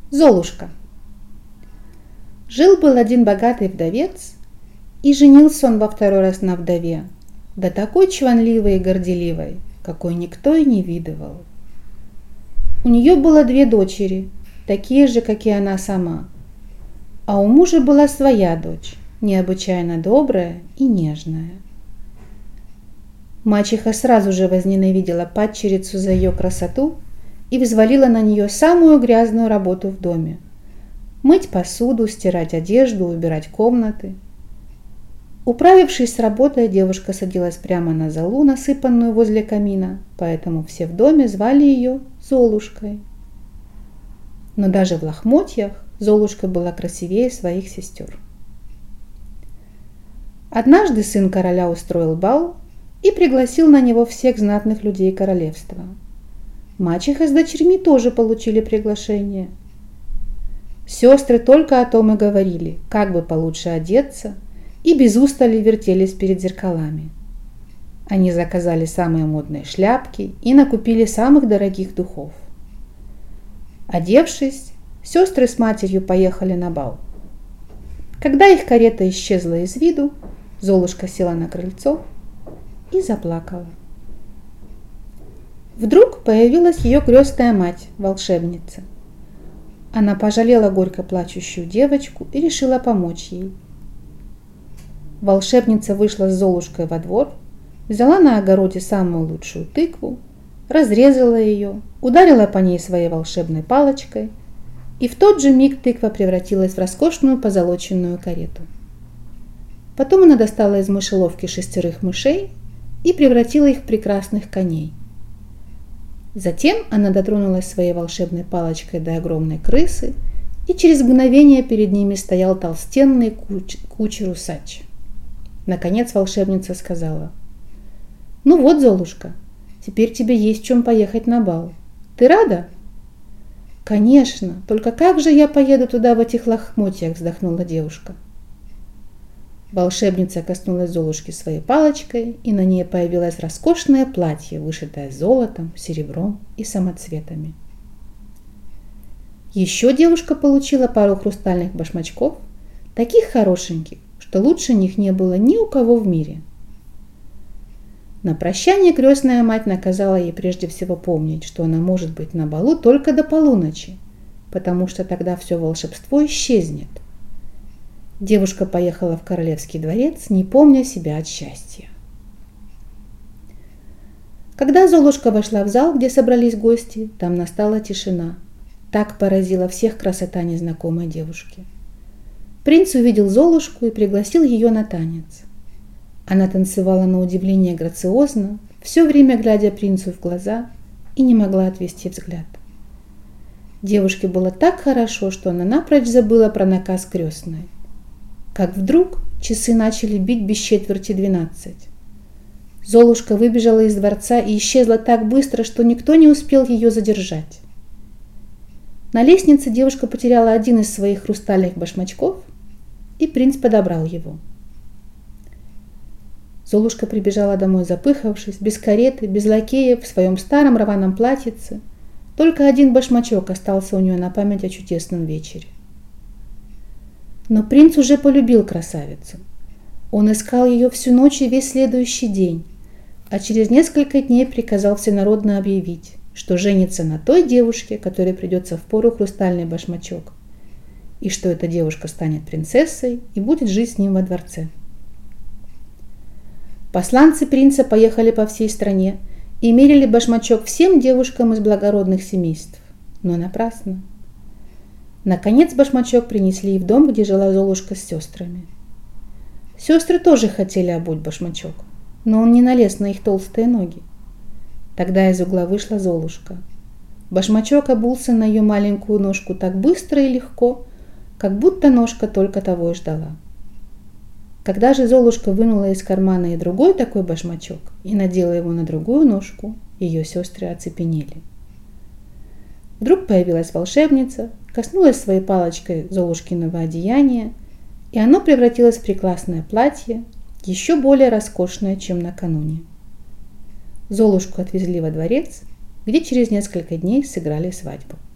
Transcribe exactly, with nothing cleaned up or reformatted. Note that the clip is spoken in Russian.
Золушка. Жил-был один богатый вдовец, и женился он во второй раз на вдове, да такой чванливой и горделивой, какой никто и не видывал. У нее было две дочери, такие же, как и она сама, а у мужа была своя дочь, необычайно добрая и нежная. Мачеха сразу же возненавидела падчерицу за ее красоту и взвалила на нее самую грязную работу в доме – мыть посуду, стирать одежду, убирать комнаты. Управившись с работой, девушка садилась прямо на золу, насыпанную возле камина, поэтому все в доме звали ее Золушкой. Но даже в лохмотьях Золушка была красивее своих сестер. Однажды сын короля устроил бал и пригласил на него всех знатных людей королевства. Мачеха с дочерьми тоже получили приглашение. Сестры только о том и говорили, как бы получше одеться, и без устали вертелись перед зеркалами. Они заказали самые модные шляпки и накупили самых дорогих духов. Одевшись, сестры с матерью поехали на бал. Когда их карета исчезла из виду, Золушка села на крыльцо и заплакала. Вдруг появилась ее крестная мать, волшебница. Она пожалела горько плачущую девочку и решила помочь ей. Волшебница вышла с Золушкой во двор, взяла на огороде самую лучшую тыкву, разрезала ее, ударила по ней своей волшебной палочкой, и в тот же миг тыква превратилась в роскошную позолоченную карету. Потом она достала из мышеловки шестерых мышей и превратила их в прекрасных коней. Затем она дотронулась своей волшебной палочкой до огромной крысы, и через мгновение перед ними стоял толстенный куч- кучер-усач. Наконец волшебница сказала: «Ну вот, Золушка, теперь тебе есть в чем поехать на бал. Ты рада?» «Конечно, только как же я поеду туда в этих лохмотьях?» – вздохнула девушка. Волшебница коснулась Золушки своей палочкой, и на ней появилось роскошное платье, вышитое золотом, серебром и самоцветами. Еще девушка получила пару хрустальных башмачков, таких хорошеньких, что лучше них не было ни у кого в мире. На прощание крестная мать наказала ей прежде всего помнить, что она может быть на балу только до полуночи, потому что тогда все волшебство исчезнет. Девушка поехала в королевский дворец, не помня себя от счастья. Когда Золушка вошла в зал, где собрались гости, там настала тишина. Так поразила всех красота незнакомой девушки. Принц увидел Золушку и пригласил ее на танец. Она танцевала на удивление грациозно, все время глядя принцу в глаза, и не могла отвести взгляд. Девушке было так хорошо, что она напрочь забыла про наказ крестной. Как вдруг часы начали бить без четверти двенадцать. Золушка выбежала из дворца и исчезла так быстро, что никто не успел ее задержать. На лестнице девушка потеряла один из своих хрустальных башмачков, и принц подобрал его. Золушка прибежала домой запыхавшись, без кареты, без лакея, в своем старом рваном платьице. Только один башмачок остался у нее на память о чудесном вечере. Но принц уже полюбил красавицу. Он искал ее всю ночь и весь следующий день, а через несколько дней приказал всенародно объявить, что женится на той девушке, которой придется впору хрустальный башмачок, и что эта девушка станет принцессой и будет жить с ним во дворце. Посланцы принца поехали по всей стране и мерили башмачок всем девушкам из благородных семейств, но напрасно. Наконец башмачок принесли и в дом, где жила Золушка с сестрами. Сестры тоже хотели обуть башмачок, но он не налез на их толстые ноги. Тогда из угла вышла Золушка. Башмачок обулся на ее маленькую ножку так быстро и легко, как будто ножка только того и ждала. Когда же Золушка вынула из кармана и другой такой башмачок и надела его на другую ножку, ее сестры оцепенели. Вдруг появилась волшебница, коснулась своей палочкой Золушкиного одеяния, и оно превратилось в прекрасное платье, еще более роскошное, чем накануне. Золушку отвезли во дворец, где через несколько дней сыграли свадьбу.